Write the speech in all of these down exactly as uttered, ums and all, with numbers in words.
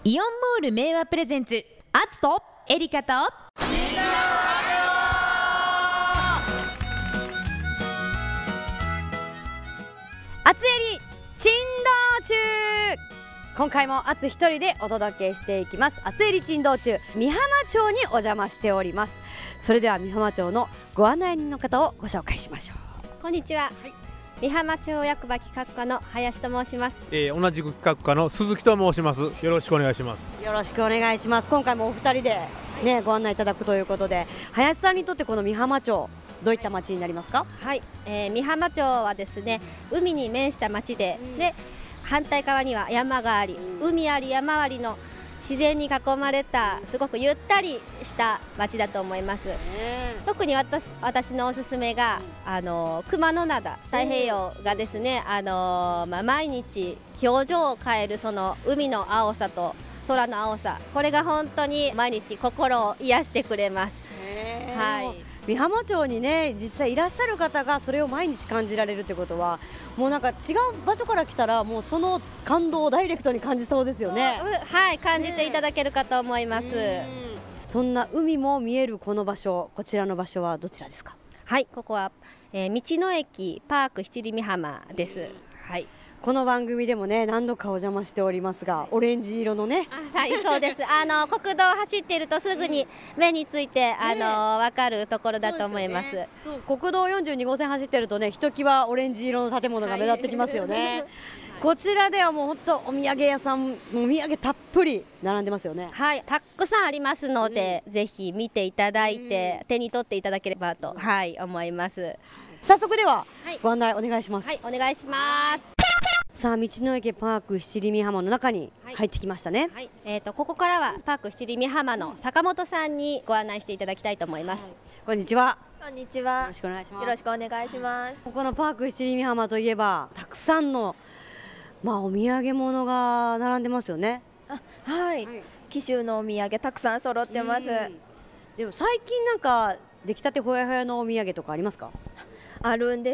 イオンモール明和プレゼンツ、アツとエリカとアツエリ珍道中。今回もアツ一人でお届けしていきます。アツエリ珍道中、美浜町にお邪魔しております。それでは美浜町のご案内人の方をご紹介しましょう。 こんにちは、はい、美浜町役場企画課の林と申します。 えー、同じく企画課の鈴木と申します。よろしくお願いします。 よろしくお願いします。今回もお二人で、ね、はい、ご案内いただくということで、林さんにとってこの美浜町、どういった町になりますか？ はい、えー、美浜町はですね、海に面した町で、うん、で反対側には山があり、うん、海あり山ありの自然に囲まれたすごくゆったりした町だと思います。特に 私, 私のおすすめが、うん、あの熊野灘太平洋がですね、あの、まあ、毎日表情を変えるその海の青さと空の青さ、これが本当に毎日心を癒してくれます。はい、 美浜町にね、実際いらっしゃる方がそれを毎日感じられるってことは、もうなんか違う場所から来たらもうその感動をダイレクトに感じそうですよね。 はい、感じていただけるかと思います。 そんな海も見えるこの場所、こちらの場所はどちらですか？ はい、ここは、えー、道の駅パーク七里美浜です。はい、 この番組でもね、何度かお邪魔しておりますが、オレンジ色のね、 あ、はい、そうです。あの国道を走っているとすぐに目について、あの分かるところだと思います。 そう、国道よんじゅうに号線走ってるとね、ひときわオレンジ色の建物が目立ってきますよね。はい、こちらではもう本当お土産屋さん、お土産たっぷり並んでますよね。 はい、たくさんありますので、うん、ぜひ見ていただいて、うん、手に取っていただければと、はい、思います。 早速では、はい、ご案内お願いします。 はい、お願いします。 さあ、道の駅パーク七里美浜の中に入ってきましたね。 はいはい、えーと、ここからはパーク七里美浜の坂本さんにご案内していただきたいと思います。はい、 こんにちは。 こんにちは。 よろしくお願いします。 よろしくお願いします。 ここのパーク七里美浜といえば、たくさんの、まあ、お土産物が並んでますよね。 あ、はい、はい、紀州のお土産たくさん揃ってます。 でも最近なんか出来たてほやほやのお土産とかありますか？ あるんです。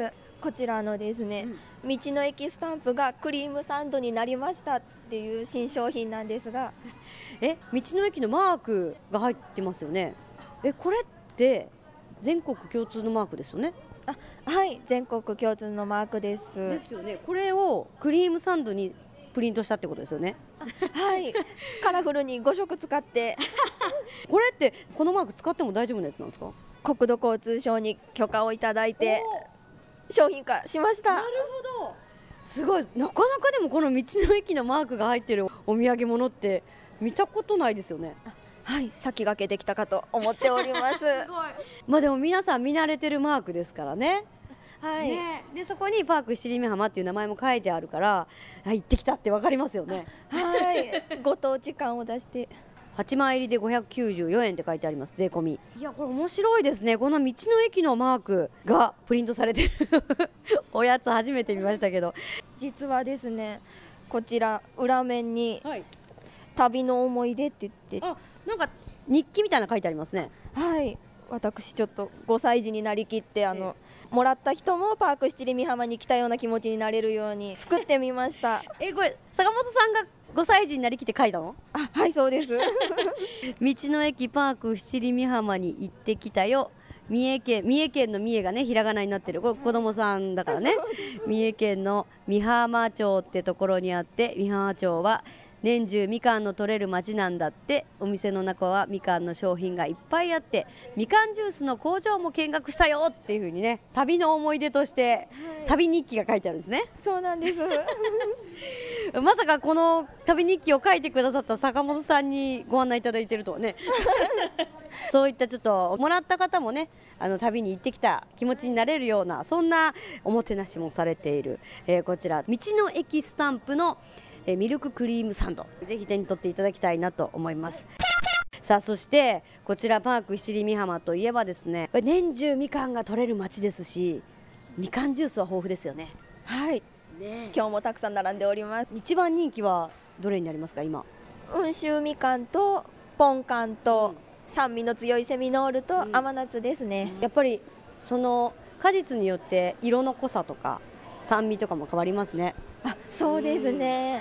こちらのですね、うん、道の駅スタンプがクリームサンドになりましたっていう新商品なんですが、 え、道の駅のマークが入ってますよね。え、これって全国共通のマークですよね。 あ、はい、全国共通のマークです。 ですよね。これをクリームサンドにプリントしたってことですよね。 はい、カラフルにご色使ってこれってこのマーク使っても大丈夫なやつなんですか？ 国土交通省に許可をいただいて商品化しました。 なるほど、すごい。なかなかでもこの道の駅のマークが入ってるお土産物って見たことないですよね。 はい、先駆けできたかと思っておりますすごい。 まあでも皆さん見慣れてるマークですからね。 はい、 ね、でそこにパーク七里美浜っていう名前も書いてあるから、あ、行ってきたって分かりますよね。 はい、ご当地感を出してはちまい入りでごひゃくきゅうじゅうよえんって書いてあります、税込み。いや、これ面白いですね。この道の駅のマークがプリントされてるおやつ初めて見ましたけど、 実はですね、こちら裏面に、はい、旅の思い出って言って、 あ、なんか日記みたいなの書いてありますね。 はい、私ちょっとごさい児になりきって、あの、えー、もらった人もパーク七里美浜に来たような気持ちになれるように作ってみましたえ、これ坂本さんがごさい児になりきって書いたの？ あ、はい、そうです道の駅パーク七里美浜に行ってきたよ。三重県、三重県の三重がね、ひらがなになってる。これ子供さんだからね三重県の美浜町ってところにあって、美浜町は年中みかんの取れる町なんだって。お店の中はみかんの商品がいっぱいあって、みかんジュースの工場も見学したよっていう風にね、旅の思い出として、はい、旅日記が書いてあるんですね。 そうなんですまさかこの旅日記を書いてくださった坂本さんにご案内いただいてるとはねそういったちょっともらった方もね、あの旅に行ってきた気持ちになれるような、そんなおもてなしもされている、えー、こちら道の駅スタンプのえミルククリームサンド、ぜひ手に取っていただきたいなと思います。さあ、そしてこちらパーク七里美浜といえばですね、年中みかんが取れる町ですし、みかんジュースは豊富ですよね。 はい、ね、今日もたくさん並んでおります。 一番人気はどれになりますか？今、 温州みかんとポンカンと、うん、酸味の強いセミノールと甘夏ですね。 うん、やっぱりその果実によって色の濃さとか酸味とかも変わりますね。 あ、そうですね。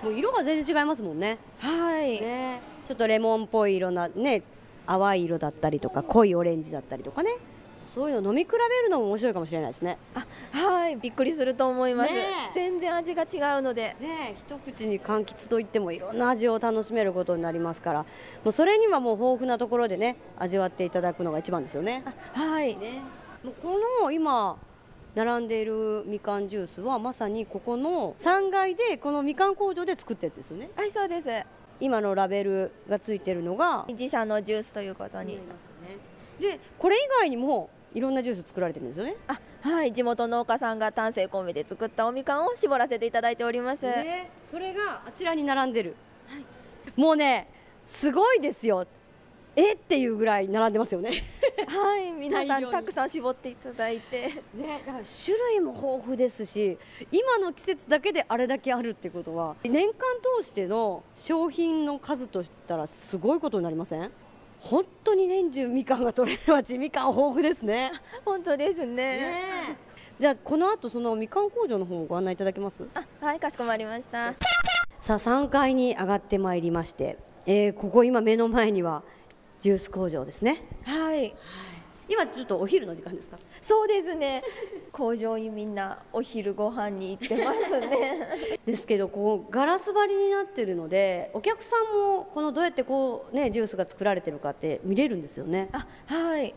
もう色が全然違いますもんね。 はい、 ね、ちょっとレモンっぽい色なね、淡い色だったりとか濃いオレンジだったりとかね、そういうの飲み比べるのも面白いかもしれないですね。 あ、はい、びっくりすると思います。 ねえ全然味が違うので。 ね、一口に柑橘といってもいろんな味を楽しめることになりますから、もうそれにはもう豊富なところでね味わっていただくのが一番ですよね。 はい、 ね、もうこの今並んでいるみかんジュースはまさにここのさんがいでこのみかん工場で作ったやつですよね。 はい、そうです。 今のラベルがついてるのが自社のジュースということに。 でこれ以外にもいろんなジュース作られてるんですよね。 あ、はい、地元農家さんが丹精込めで作ったおみかんを絞らせていただいております。 ね、それがあちらに並んでる、はい、もうねすごいですよ。えっていうぐらい並んでますよね。 はい、皆さ大量にんたくさん絞っていただいて、 ね、だから種類も豊富ですし、今の季節だけであれだけあるってことは年間通しての商品の数としたらすごいことになりません？本当に年中みかんが取れる町、みかん豊富ですね。 本当ですね。 ね、じゃあこの後そのみかん工場の方もご案内いただけます？ あ、はい、かしこまりました。 さあさんがいに上がってまいりまして、えー、ここ今目の前にはジュース工場ですね。 はい、 今ちょっとお昼の時間ですか？ そうですね。工場にみんなお昼ご飯に行ってますね。 ですけどこうガラス張りになってるのでお客さんもこのどうやってこう、ね、ジュースが作られてるかって見れるんですよね。 あ、はい、 うん、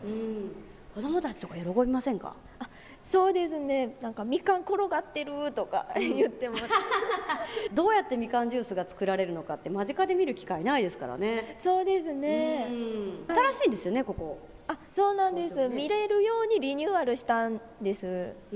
子供たちとか喜びませんか？ あ、そうですね。なんかみかん転がってるとか言ってます。 どうやってみかんジュースが作られるのかって間近で見る機会ないですからね。 そうですね。 うん、新しいんですよねここ。 あ、そうなんです、 ね、 見れるようにリニューアルしたんです。 うん、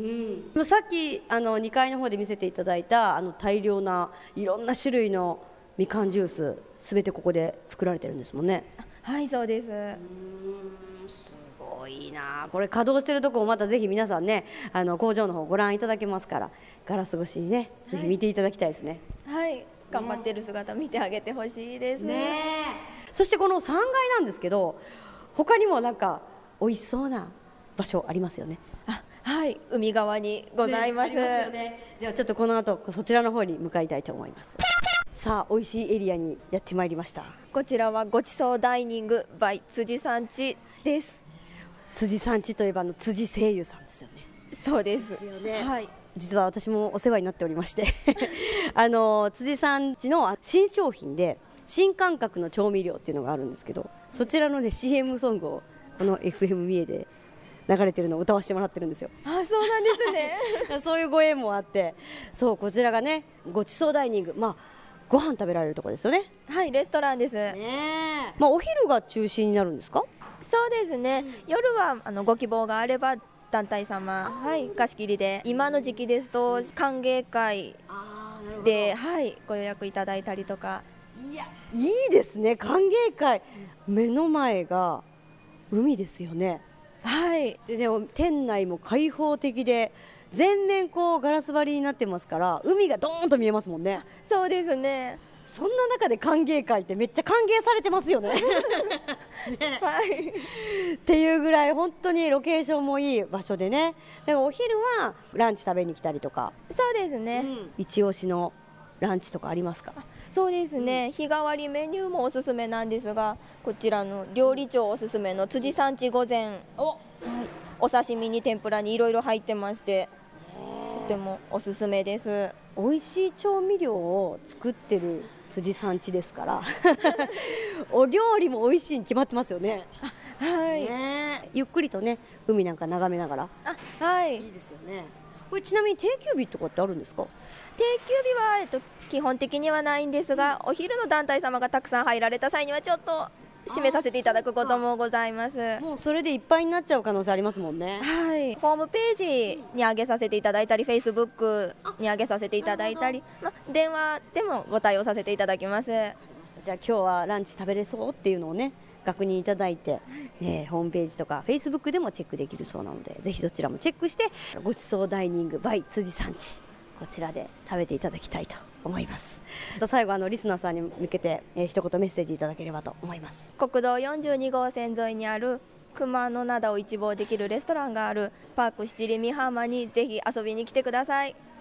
さっきあのにかいの方で見せていただいたあの大量ないろんな種類のみかんジュースすべてここで作られてるんですもんね。 はい、そうです。 うん、すごいな。これ稼働してるところをまたぜひ皆さんねあの工場の方ご覧いただけますからガラス越しにね、はい、ぜひ見ていただきたいですね。 はい、頑張ってる姿見てあげてほしいですね。そしてこのさんがいなんですけど他にもなんか美味しそうな場所ありますよね。 あ、はい、海側にございます。ね、 ますよね。ではちょっとこの後そちらの方に向かいたいと思います。さあ美味しいエリアにやってまいりました。 こちらはごちそうダイニング by 辻さんちです。 辻さんちといえばの辻清友さんですよね。 そうです。 ですよね。 はい。 実は私もお世話になっておりましてあの辻さんちの新商品で新感覚の調味料っていうのがあるんですけど、そちらの、ね、シーエム ソングをこの エフエム 三重で流れてるのを歌わせてもらってるんですよ。 あ、そうなんですねそういうご縁もあって、そうこちらがねごちそうダイニング、まあご飯食べられるところですよね。 はい、レストランです。 ね、まあ、お昼が中心になるんですか？ そうですね、うん、夜はあのご希望があれば団体様、はい、貸し切りで、今の時期ですと歓迎会で、はい、ご予約いただいたりとか。 いや、いいですね。歓迎会、目の前が海ですよね。 はい。 でね、店内も開放的で全面こうガラス張りになってますから海がドーンと見えますもんね。 そうですね。 そんな中で歓迎会ってめっちゃ歓迎されてますよね。ね、 はい。 っていうぐらい本当にロケーションもいい場所でね。だからお昼はランチ食べに来たりとか。 そうですね、うん、 一押しのランチとかありますか？ そうですね、うん、日替わりメニューもおすすめなんですが、こちらの料理長おすすめの辻さんち御膳、お、はい、お刺身に天ぷらにいろいろ入ってまして、とてもおすすめです。 美味しい調味料を作ってる辻さんちですからお料理も美味しいに決まってますよね。 はい、 ね、ゆっくりとね海なんか眺めながら、 あ、はい、 いいですよね。これちなみに定休日とかってあるんですか？ 定休日は、えっと、基本的にはないんですが、うん、お昼の団体様がたくさん入られた際にはちょっと締めさせていただくこともございます。 もうそれでいっぱいになっちゃう可能性ありますもんね。 はい、ホームページに上げさせていただいたり、フェイスブックに上げさせていただいたり、ま、電話でもご対応させていただきます。じゃあ今日はランチ食べれそうっていうのをね確認いただいて、えー、ホームページとかフェイスブックでもチェックできるそうなので、ぜひそちらもチェックしてごちそうダイニング by 辻さんち、こちらで食べていただきたいと思います。最後あのリスナーさんに向けて、えー、一言メッセージいただければと思います。 国道よんじゅうに号線沿いにある熊野灘を一望できるレストランがあるパーク七里美浜にぜひ遊びに来てください。よ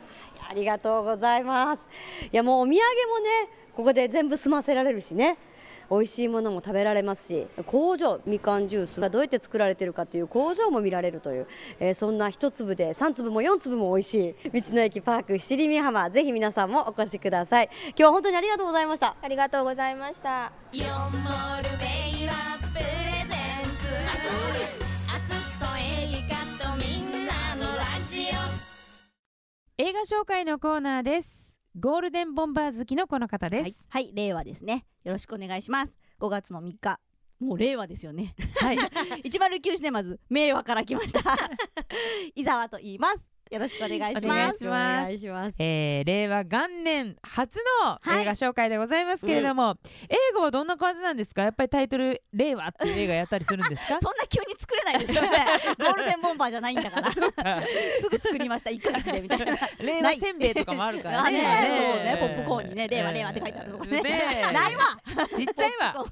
ありがとうございます。いやもうお土産もねここで全部済ませられるしね、美味しいものも食べられますし、工場みかんジュースがどうやって作られてるかっていう工場も見られるという、えー、そんな一粒で三粒も四粒も美味しい道の駅パーク七里見浜、ぜひ皆さんもお越しください。今日は本当にありがとうございました。 ありがとうございました。 よんモールベイはプレゼンツあつとエリカとみんなのラジオ。 映画紹介のコーナーです。ゴールデンボンバー好きのこの方です。 はい、はい、令和ですね。よろしくお願いします。ごがつのみっか、もう令和ですよね。はい、いちまるきゅうシネマズ明和から来ました伊沢と言います。よろしくお願いします。 お願いします。えー、令和元年初の映画紹介でございますけれども、はい、うん、映画はどんな感じなんですか？やっぱりタイトル令和っていう映画やったりするんですか？ そんな急に作れないですよねゴールデンボンバーじゃないんだからすぐ作りましたいっかげつでみたいな令和せんべいとかもあるからね。 ね、そうね、ポップコーンにね令和令和って書いてあるのがね、ないわちっちゃいわ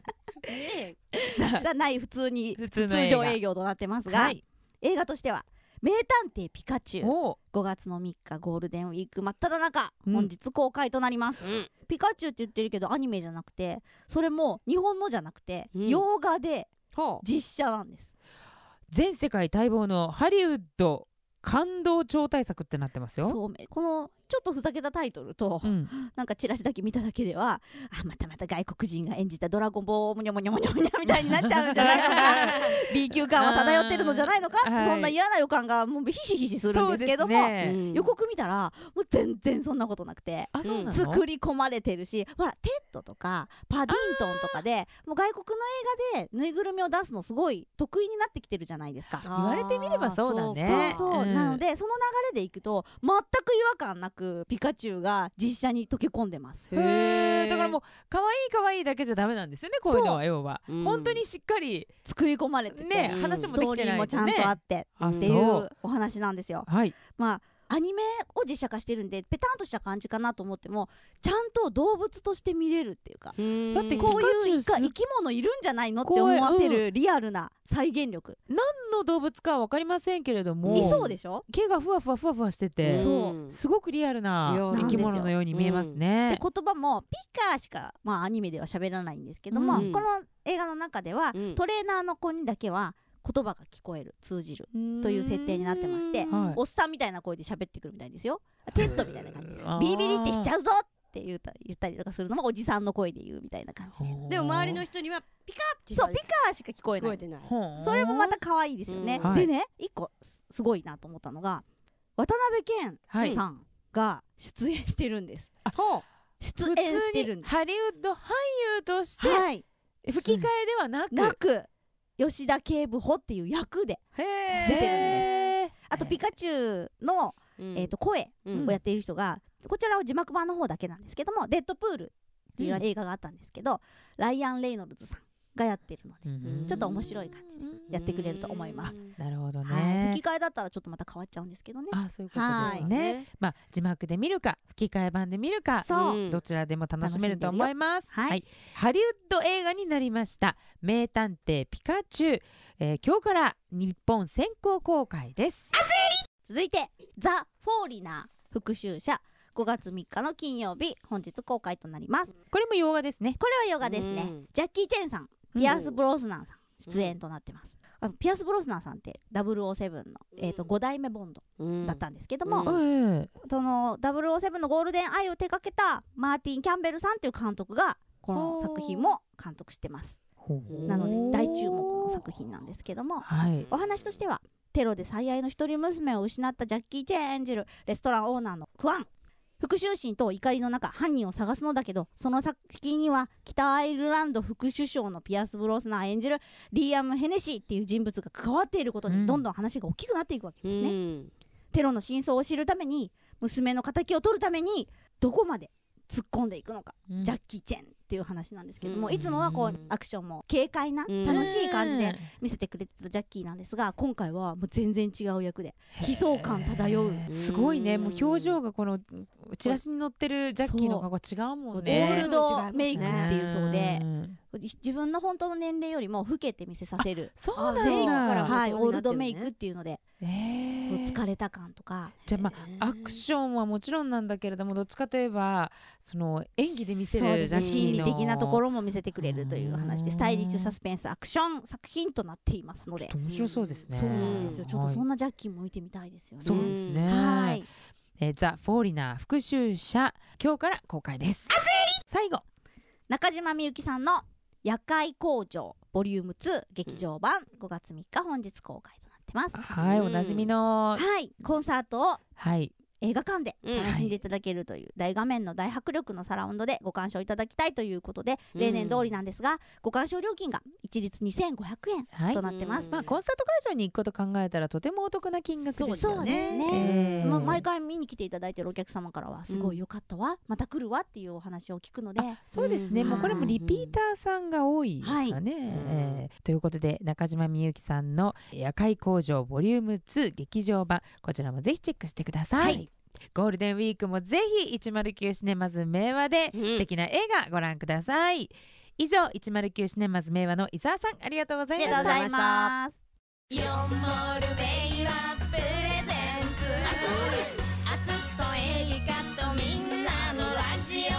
さあない普通に通常営業となってますが、はい、映画としては名探偵ピカチュウ、ごがつのみっかゴールデンウィーク真っ只中、うん、本日公開となります、うん、ピカチュウって言ってるけどアニメじゃなくて、それも日本のじゃなくて、うん、洋画で実写なんです。 全世界待望のハリウッド感動超大作ってなってますよ。 そう、このちょっとふざけたタイトルと、うん、なんかチラシだけ見ただけでは、あ、またまた外国人が演じたドラゴンボールむにょむにょむにょむにょみたいになっちゃうんじゃないのかB 級感は漂ってるのじゃないのか、そんな嫌な予感がもうひしひしするんですけども、ね、予告見たらもう全然そんなことなくて、 あ、そうなの？ 作り込まれてるし、ほらテッドとかパディントンとかでもう外国の映画でぬいぐるみを出すのすごい得意になってきてるじゃないですか。 言われてみればそうだね。 そうそう、うん、なのでその流れでいくと全く違和感なくピカチュウが実写に溶け込んでます。 へー、だからもう可愛い可愛いだけじゃダメなんですよね、こういうのは。要は、うん、本当にしっかり作り込まれてて、ね、 うん、話もできてない、ね、ストーリーもちゃんとあってっていうお話なんですよ。 はい、 まあアニメを実写化してるんでペタンとした感じかなと思っても、ちゃんと動物として見れるっていうか、うだってこういう生き物いるんじゃないのって思わせるリアルな再現力、 うん、何の動物かは分かりませんけれども、 いそうでしょ、 毛がふわふわふわふわしてて、そうすごくリアルな生き物のように見えますね。 で言葉もピカしか、まあ、アニメでは喋らないんですけども、うん、この映画の中では、うん、トレーナーの子にだけは言葉が聞こえる、通じるという設定になってまして、はい、おっさんみたいな声で喋ってくるみたいですよ。テッドみたいな感じでビビリってしちゃうぞって言った言ったりとかするのもおじさんの声で言うみたいな感じで、 でも周りの人にはピカってそうピカしか聞こえない、ないそれもまた可愛いですよね。でね、一個すごいなと思ったのが渡辺謙さんが出演してるんです。 はい、 出演してるんです。 ハリウッド俳優として、はい、吹き替えではなくなく吉田警部補っていう役で出てるんです。あとピカチュウの、えーと声をやっている人が、うん、こちらは字幕版の方だけなんですけども、デッドプールっていう映画があったんですけど、うん、ライアン・レイノルズさんがやってるので、うん、ちょっと面白い感じでやってくれると思います。 なるほどね、 はい、吹き替えだったらちょっとまた変わっちゃうんですけどね。 あ、そういうことですね。まあ、字幕で見るか吹き替え版で見るか、そうどちらでも楽しめると思います。はいはい、ハリウッド映画になりました名探偵ピカチュウ、えー、今日から日本先行公開です。 続いてザ・フォーリナー復讐者、ごがつみっかの金曜日本日公開となります。 これも洋画ですね。 これは洋画ですね。ジャッキー・チェンさん、ピアース・ブロスナンさん出演となってます。あのピアース・ブロスナンさんってダブルオーセブンの、えー、とご代目ボンドだったんですけども、うん、そのダブルオーセブンのゴールデンアイを手掛けたマーティン・キャンベルさんっていう監督がこの作品も監督してます。なので大注目の作品なんですけども、はい、お話としてはテロで最愛の一人娘を失ったジャッキー・チェン演じるレストランオーナーのクワン、復讐心と怒りの中犯人を探すのだけど、その先には北アイルランド副首相のピアス・ブロスナー演じるリーアム・ヘネシーっていう人物が関わっていることで、どんどん話が大きくなっていくわけですね、うん、テロの真相を知るために、娘の敵を取るためにどこまで突っ込んでいくのか、うん、ジャッキー・チェンっていう話なんですけども、うん、いつもはこうアクションも軽快な、うん、楽しい感じで見せてくれてたジャッキーなんですが、今回はもう全然違う役で悲壮感漂う、 すごいね。もう表情がこのチラシに載ってるジャッキーの顔が違うもんね。 ゴールドメイクっていうそうで、 自分の本当の年齢よりも老けて見せさせる。 そうなんだ。 はい、オールドメイクっていうので、 えー、 疲れた感とか。 じゃあまあアクションはもちろんなんだけれども、どっちかといえばその演技で見せるジャッキーの心理的なところも見せてくれるという話で、スタイリッシュサスペンスアクション作品となっていますので、 面白そうですね。 そうなんですよ。ちょっとそんなジャッキーも見てみたいですよね。 そうですね。 はい。 えー、ザ・フォーリナー復讐者、今日から公開です。最後、 中島みゆきさんの夜会工場ボリュームツー劇場版、ごがつみっか本日公開となってます。 はい、おなじみの、 はい、コンサートを、 はい、 映画館で楽しんでいただけるという大画面の大迫力のサラウンドでご鑑賞いただきたいということで、例年通りなんですが、ご鑑賞料金が一律にせんごひゃくえんとなってます。 まあ、コンサート会場に行くこと考えたらとてもお得な金額ですよね。 そうですね、まあ、毎回見に来ていただいているお客様からはすごい良かったわ、また来るわっていうお話を聞くので、 そうですね、もうこれもリピーターさんが多いですかね、はい、えー、ということで中島みゆきさんの夜会工場ボリュームツー劇場版、こちらもぜひチェックしてください、はい。ゴールデンウィークもぜひいちまるきゅうシネマズ明和で素敵な映画ご覧ください、うん、以上いちまるきゅうシネマズ明和の伊沢さん、ありがとうございました。 ありがとうございます。 よんモール明和プレゼンツ、あつとエリカとみんなのラジ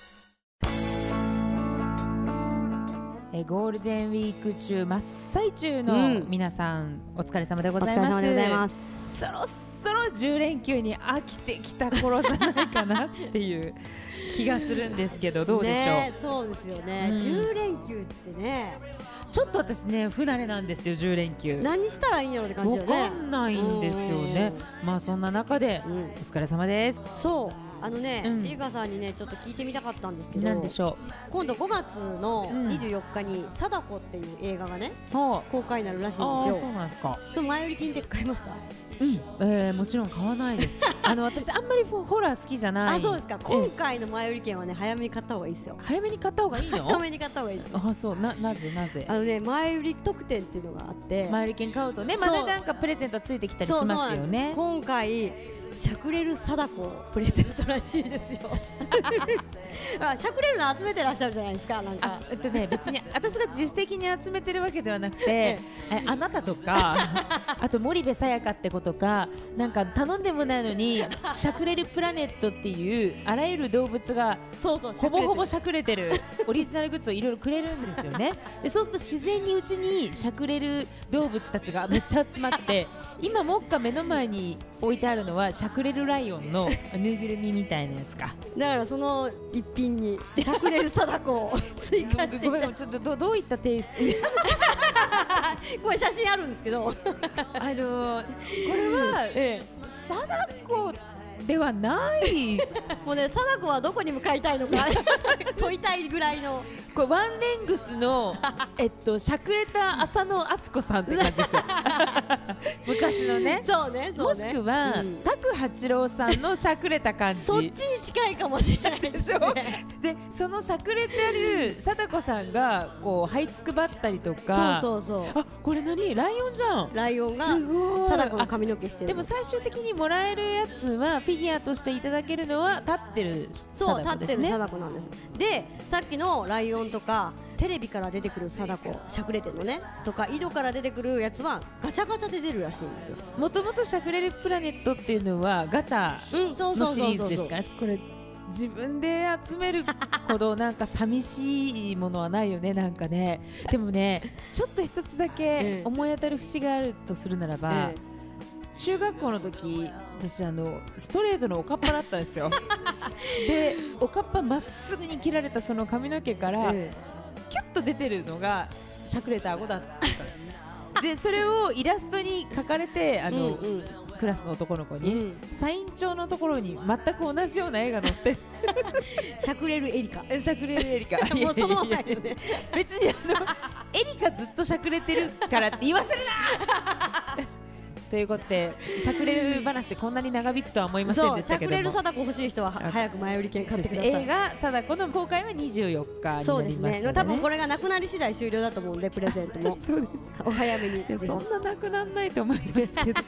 オ。えゴールデンウィーク中真っ最中の皆さん、うん、お疲れ様でございます。 お疲れ様でございます。 そろそろじゅう連休に飽きてきた頃じゃないかなっていう気がするんですけど、どうでしょう。 ね、そうですよね、うん、じゅう連休ってね、 ちょっと私ね不慣れなんですよ。じゅう連休何したらいいんやろって感じよね。 わかんないんですよね。まあそんな中で、うん、お疲れ様です。 そうあのね、うん、エリカさんにねちょっと聞いてみたかったんですけど、 何でしょう。 今度ごがつのにじゅうよっかに貞子っていう映画がね、うん、公開になるらしいんですよ。あ、 そうなんですか。 その前売り金で買いました？ うん、えー、もちろん買わないですあの私あんまりホラー好きじゃない。 あ、そうですか。今回の前売り券はね早めに買った方がいいですよ。 早めに買った方がいいの？ 早めに買った方がいいです。 あ、そう、な、なぜなぜ。 あのね、前売り特典っていうのがあって、 前売り券買うとね、まだなんかプレゼントついてきたりしますよね。 今回しゃくれる貞子プレゼントらしいですよしゃくれるの集めてらっしゃるじゃないですか。なんかあ、えっとね、別に私が自主的に集めてるわけではなくてえあなたとかあと森部さやかってことか、なんか頼んでもないのにしゃくれるプラネットっていうあらゆる動物がそうそうほぼほぼしゃくれてるオリジナルグッズをいろいろくれるんですよねでそうすると自然にうちにしゃくれる動物たちがめっちゃ集まって今目下目の前に置いてあるのはしゃくれるライオンのぬいぐるみみたいなやつか。 だからその一品にしゃくれる貞子を追加してごめん、ちょっと ど, どういったテイストこれ写真あるんですけどあのー、これは、ええ、貞子ではないもうね、貞子はどこに向かいたいのか問いたいぐらいのこれワンレングスのえっとしゃくれた浅野敦子さんって感じですよ昔のね。 そうね、そうね。 もしくは、うん、拓八郎さんのしゃくれた感じそっちに近いかもしれないですねでそのしゃくれてある貞子さんがこう這いつくばったりとか、 そうそうそう。 あ、これ何ライオンじゃん。 ライオンが貞子の髪の毛してる。 でも最終的にもらえるやつはフィギュアとしていただけるのは立ってる貞子ですね。 そう、立ってる貞子なんです。で、さっきのライオンとかテレビから出てくる貞子しゃくれてるのねとか井戸から出てくるやつはガチャガチャで出るらしいんですよ。 もともとしゃくれるプラネットっていうのはガチャのシリーズですから、これ自分で集めるほどなんか寂しいものはないよね。なんかね、でもね、ちょっと一つだけ思い当たる節があるとするならば、ええ中学校の時私あのストレートのおかっぱだったんですよでおかっぱまっすぐに切られたその髪の毛から、ええ、キュッと出てるのがしゃくれた顎だったんですでそれをイラストに描かれてあの、うんうん、クラスの男の子に、うん、サイン帳のところに全く同じような絵が載ってしゃくれるエリカしゃくれるエリカもうそのままよね別にあのエリカずっとしゃくれてるからって言わせるなということでしゃくれる話でこんなに長引くとは思いませんでしたけども、しゃくれる貞子欲しい人は早く前売り券買ってください。 映画貞子の公開はにじゅうよっかになりますので、ね、そうですね。 多分これがなくなり次第終了だと思うんでプレゼントもそうですお早めに。 そんななくならないと思いますけど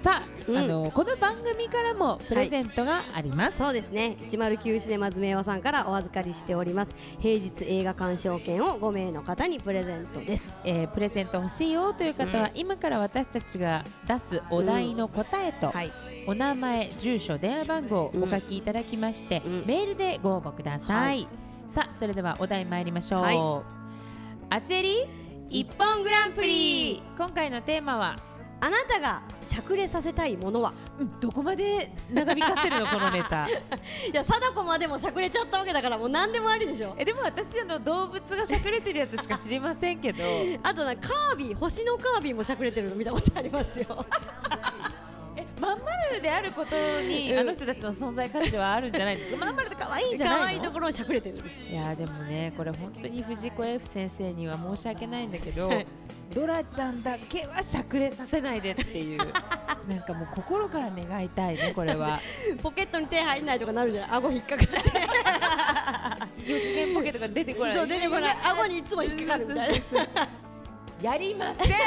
さあ、うん、あのこの番組からもプレゼントがあります、 はい、そうですね。いちまるきゅうシネマズ明和さんからお預かりしております平日映画鑑賞券をごめいの方にプレゼントです、 えー、プレゼント欲しいよという方は、うん、今から私たちが出すお題の答えと、うん、はい、お名前、住所、電話番号をお書きいただきまして、うん、メールでご応募ください、はい、さあそれではお題参りましょう、はい、あつえり一本グランプリ。今回のテーマはあなたがしゃくれさせたいものは、 うん、どこまで長引かせるのこのネタいや貞子までもしゃくれちゃったわけだからもう何でもありでしょ。 えでも私あの動物がしゃくれてるやつしか知りませんけどあとなカービィ、星のカービィもしゃくれてるの見たことありますよえまん丸であることに、うん、あの人たちの存在価値はあるんじゃないですか。まん丸って可愛いんじゃないの。 可愛いところをしゃくれてるんです。 いやでもねこれ本当に藤子 F 先生には申し訳ないんだけど、はい、ドラちゃんだけはしゃくれさせないでっていうなんかもう心から願いたいねこれはポケットに手入んないとかなるじゃん。顎引っかかってよ次元ポケットが出てこない。 そう出てこない。顎にいつも引っかかるみたいなやりません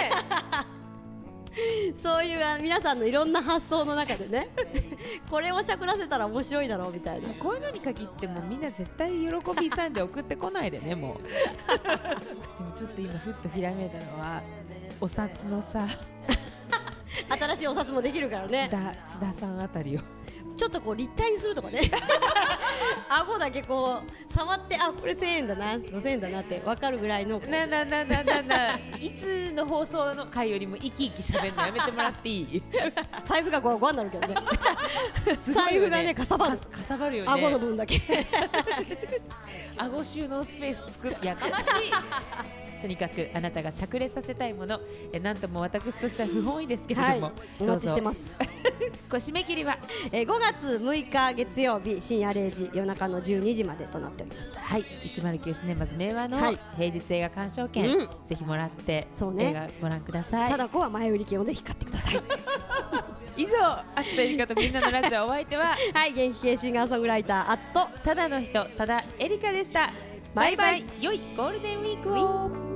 そういう皆さんのいろんな発想の中でねこれをしゃくらせたら面白いだろうみたいな。 こういうのに限ってもみんな絶対喜びさんで送ってこないでねもうでもちょっと今ふっとひらめいたのはお札のさ新しいお札もできるからね。 津田さんあたりをちょっとこう立体にするとかね顎だけこう触ってあこれせんえんだなごせんえんだなって分かるぐらいのなななななないつの放送の回よりも生き生きしゃべるのやめてもらっていい財布がゴワゴワになるけどね財布がねかさばるかさばるよね顎の分だけ顎収納スペース作るやかましいとにかくあなたがしゃくれさせたいものえなんとも私としては不本意ですけれども、はい、 お待ちしてますこれ締め切りはえごがつむいか月曜日深夜れいじ夜中のじゅうにじまでとなっております。 はいいちまるきゅうシネマズ明和の平日映画鑑賞券、うん、ぜひもらってそう、ね、映画ご覧ください。 貞子は前売り券をぜひ買ってください以上あつとえりかとみんなのラジオお相手ははい元気系シンガーソングライターあつとただの人ただえりかでした。バイバイ良いゴールデンウィークを。